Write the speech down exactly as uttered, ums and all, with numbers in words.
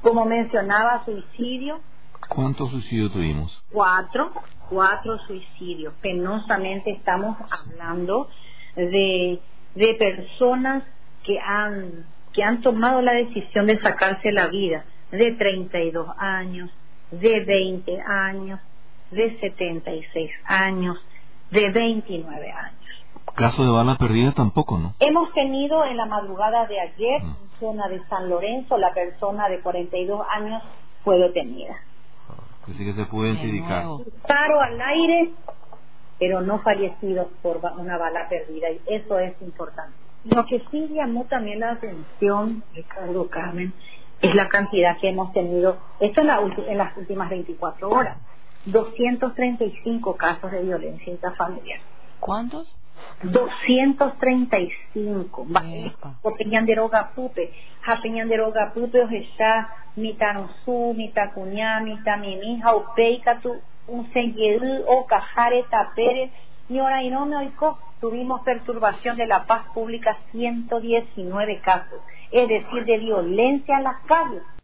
Como mencionaba, suicidio. ¿Cuántos suicidios tuvimos? Cuatro, cuatro suicidios. Penosamente estamos hablando de, de personas que han, que han tomado la decisión de sacarse la vida, de treinta y dos años, de veinte años, de setenta y seis años, de veintinueve años. Caso de bala perdida tampoco, ¿no? Hemos tenido en la madrugada de ayer, en zona de San Lorenzo, la persona de cuarenta y dos años fue detenida. Así que se puede identificar. Disparo al aire, pero no fallecidos por ba- una bala perdida, y eso es importante. Lo que sí llamó también la atención, Ricardo, Carmen, es la cantidad que hemos tenido, esto en, la ulti- en las últimas veinticuatro horas, doscientos treinta y cinco casos de violencia intrafamiliar. ¿Cuántos? doscientos treinta y cinco. O Peñanderoga Pupe, ja Peñanderoga Pupe, o está Mitanusu, Mitacuñá, Mitamimija, o Peicatu, un Senyedu, o Cajare, Tapere, y ahora y no me oico, tuvimos perturbación de la paz pública, ciento diecinueve casos, es decir, de violencia en las calles.